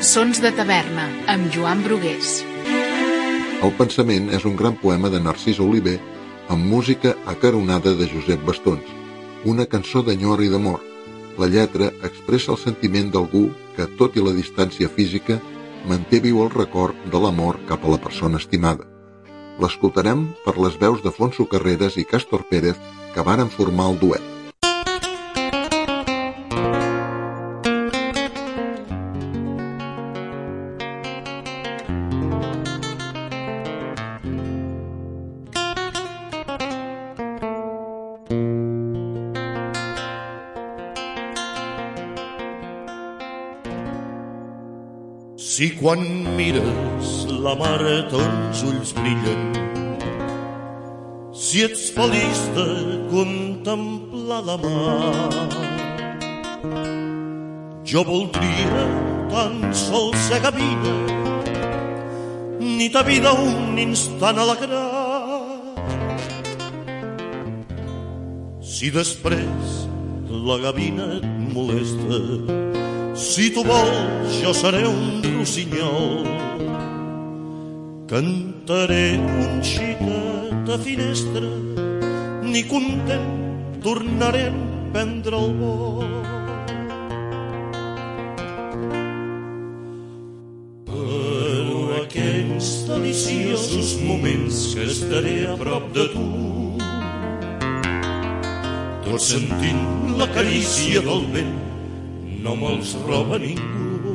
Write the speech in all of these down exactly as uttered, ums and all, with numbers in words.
Sons de taverna, amb Joan Brugués. El pensament és un gran poema de Narcís Oliver amb música acaronada de Josep Bastons, una cançó d'enyor i d'amor. La lletra expressa el sentiment d'algú que, tot i la distància física, manté viu el record de l'amor cap a la persona estimada. L'escoltarem per les veus d'Afonso Carreras i Càstor Pérez, que varen formar el duet. Si quan mires la mar tons ulls brillen, si ets feliç de contemplar la mar, jo voldria tan sols ser gavina, ni ta vida un instant alegrar. Si després la gavina et molesta, si tu vols, jo seré un rossinyol. Cantaré un xiquet a finestra, ni content tornaré a prendre el vol. Però aquells deliciosos moments que estaré a prop de tu, tot sentint la carícia del vent, no me'ls roba ningú.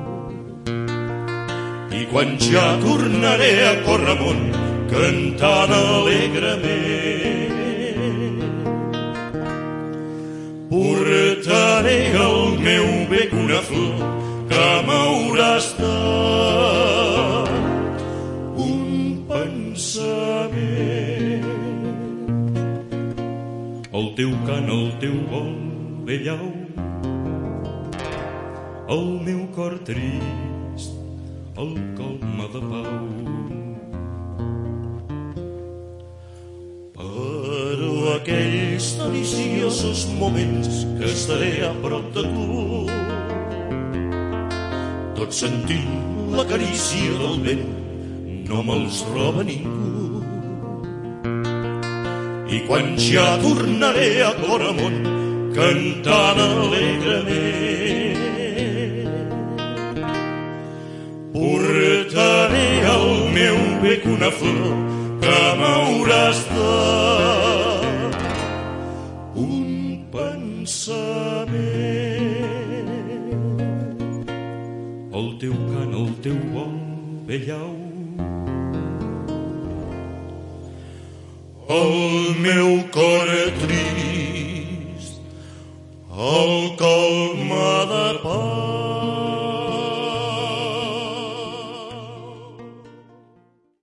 I quan ja tornaré a córrer amunt cantant alegrement, portaré al meu bec una flor que m'hauràs dat un pensament. El teu cant, el teu vol, bellau, el meu cor trist el colma de pau. Però aquells deliciosos moments que estaré a prop de tu, tot sentint la carícia del vent, no me'ls roba ningú. I quan ja tornaré a cor amunt cantant alegrement, portaré al meu bec una flor que m'hauràs dat un pensament. El teu cant, el teu vol, bellau, el meu cor trist el colma de pau.